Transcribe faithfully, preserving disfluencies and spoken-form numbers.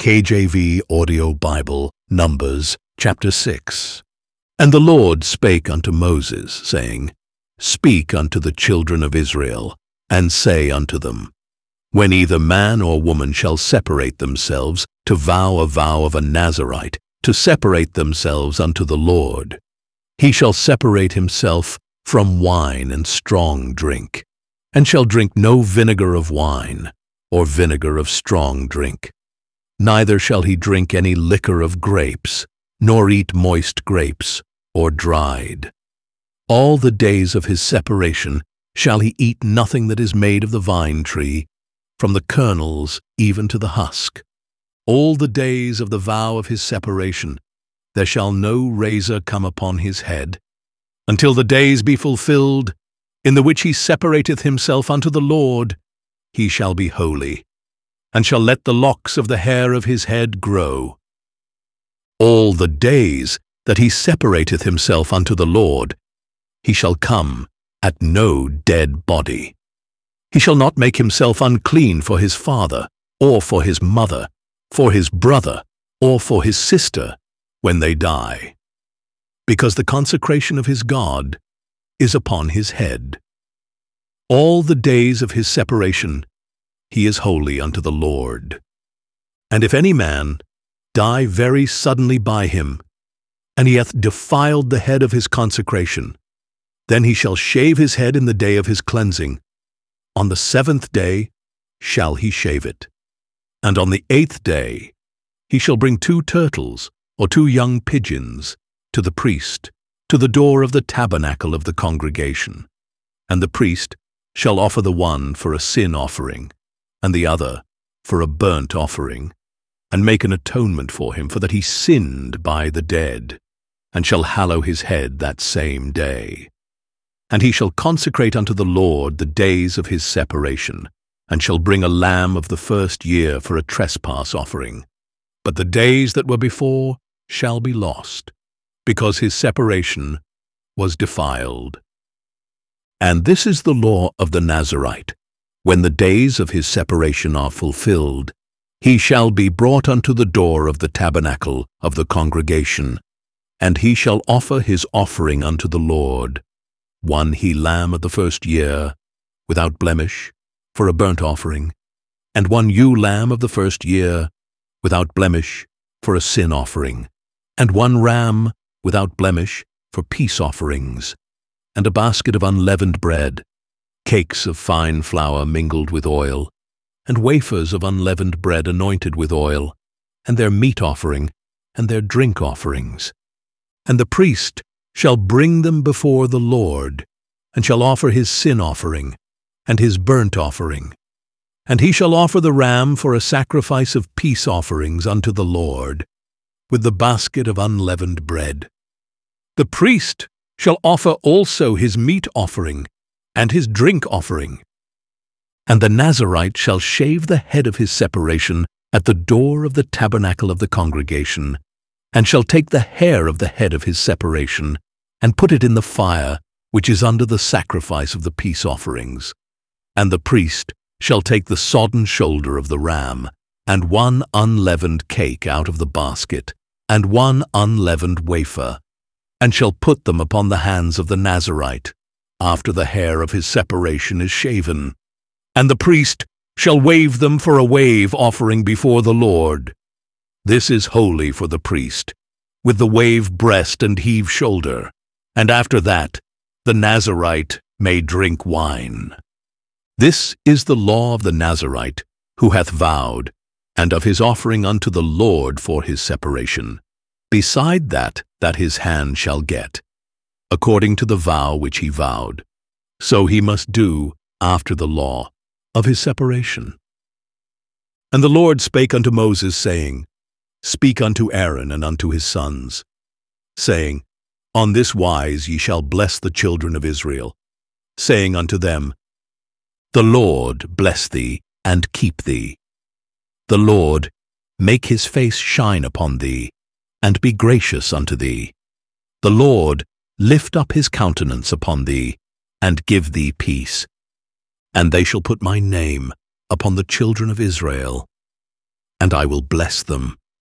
K J V Audio Bible, Numbers, chapter six. And the Lord spake unto Moses, saying, Speak unto the children of Israel, and say unto them, When either man or woman shall separate themselves to vow a vow of a Nazarite, to separate themselves unto the Lord, he shall separate himself from wine and strong drink, and shall drink no vinegar of wine, or vinegar of strong drink. Neither shall he drink any liquor of grapes, nor eat moist grapes, or dried. All the days of his separation shall he eat nothing that is made of the vine tree, from the kernels even to the husk. All the days of the vow of his separation there shall no razor come upon his head, until the days be fulfilled, in the which he separateth himself unto the Lord. He shall be holy, and shall let the locks of the hair of his head grow. All the days that he separateth himself unto the Lord, he shall come at no dead body. He shall not make himself unclean for his father, or for his mother, for his brother, or for his sister, when they die, because the consecration of his God is upon his head. All the days of his separation he is holy unto the Lord. And if any man die very suddenly by him, and he hath defiled the head of his consecration, then he shall shave his head in the day of his cleansing. On the seventh day shall he shave it. And on the eighth day he shall bring two turtles, or two young pigeons, to the priest, to the door of the tabernacle of the congregation. And the priest shall offer the one for a sin offering, and the other for a burnt offering, and make an atonement for him, for that he sinned by the dead, and shall hallow his head that same day. And he shall consecrate unto the Lord the days of his separation, and shall bring a lamb of the first year for a trespass offering. But the days that were before shall be lost, because his separation was defiled. And this is the law of the Nazarite. When the days of his separation are fulfilled, he shall be brought unto the door of the tabernacle of the congregation, and he shall offer his offering unto the Lord, one he-lamb of the first year, without blemish, for a burnt offering, and one ewe-lamb of the first year, without blemish, for a sin offering, and one ram without blemish for peace offerings, and a basket of unleavened bread, cakes of fine flour mingled with oil, and wafers of unleavened bread anointed with oil, and their meat offering, and their drink offerings. And the priest shall bring them before the Lord, and shall offer his sin offering, and his burnt offering. And he shall offer the ram for a sacrifice of peace offerings unto the Lord, with the basket of unleavened bread. The priest shall offer also his meat offering, and his drink offering. And the Nazarite shall shave the head of his separation at the door of the tabernacle of the congregation, and shall take the hair of the head of his separation, and put it in the fire which is under the sacrifice of the peace offerings. And the priest shall take the sodden shoulder of the ram, and one unleavened cake out of the basket, and one unleavened wafer, and shall put them upon the hands of the Nazarite, after the hair of his separation is shaven. And the priest shall wave them for a wave offering before the Lord. This is holy for the priest, with the wave breast and heave shoulder, and after that the Nazarite may drink wine. This is the law of the Nazarite, who hath vowed, and of his offering unto the Lord for his separation, beside that that his hand shall get, according to the vow which he vowed. So he must do after the law of his separation. And the Lord spake unto Moses, saying, Speak unto Aaron and unto his sons, saying, On this wise ye shall bless the children of Israel, saying unto them, The Lord bless thee and keep thee. The Lord make his face shine upon thee, and be gracious unto thee. The Lord lift up his countenance upon thee, and give thee peace. And they shall put my name upon the children of Israel, and I will bless them.